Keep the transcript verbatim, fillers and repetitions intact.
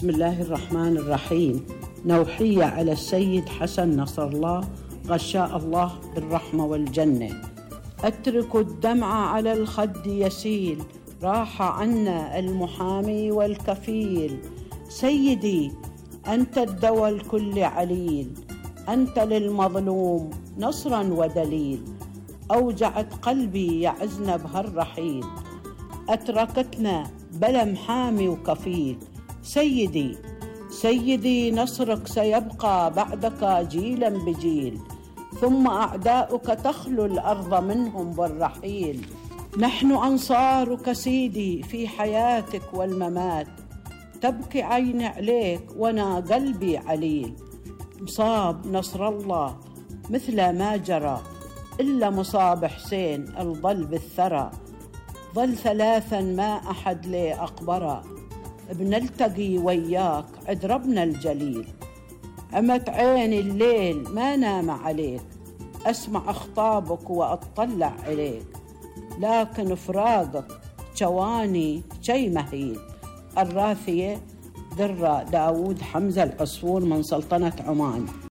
بسم الله الرحمن الرحيم. نوحية على السيد حسن نصر الله غشاء الله بالرحمة والجنة. أترك الدمع على الخد يسيل، راح عنا المحامي والكفيل. سيدي أنت الدوى الكل عليل، أنت للمظلوم نصرا ودليل. أوجعت قلبي يعزنا بهالرحيل، أتركتنا بلا محامي وكفيل. سيدي سيدي نصرك سيبقى بعدك جيلا بجيل، ثم أعداؤك تخلو الأرض منهم بالرحيل. نحن أنصارك سيدي في حياتك والممات، تبكي عيني عليك وانا قلبي عليل. مصاب نصر الله مثل ما جرى، إلا مصاب حسين الظل بالثرى. ظل ثلاثا ما أحد لي أقبرا، بنلتقي وياك عد ربنا الجليل. عمت عيني الليل ما نام عليك، أسمع أخطابك وأطلع عليك. لكن فراقك جواني شي مهيل. الراثية درة داود حمزة العصفور من سلطنة عمان.